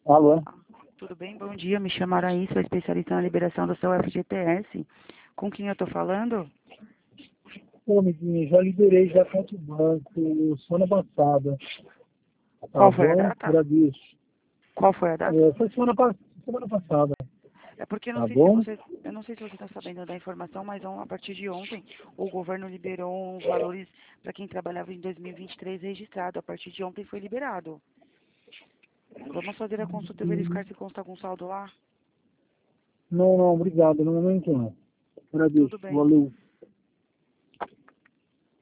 Alô? Tudo bem? Bom dia. Me chamo Araí, sou especialista na liberação do seu FGTS. Com quem eu estou falando? Pô, amiguinho, já liberei já contra o banco semana passada. Tá Qual foi a bom? data? Agradeço. Qual foi a data? Foi semana passada. É porque Tá bom? eu não sei se você está sabendo da informação, mas a partir de ontem o governo liberou os valores para quem trabalhava em 2023 registrado. A partir de ontem foi liberado. Vamos fazer a consulta e verificar se consta algum saldo lá? Não, obrigado. No momento não. Agradeço. Tudo bem. Valeu.